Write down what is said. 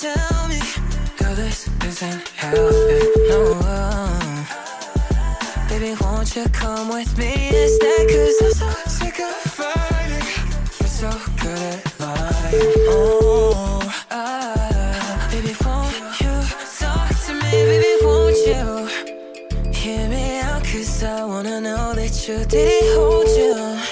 tell me, girl, this isn't helping, no. Baby, won't you come with me instead? Cause I'm so sick of fighting. You're so good at lying. Oh, baby, won't you talk to me? Baby, won't you hear me out? Cause I wanna know that you didn't hold you.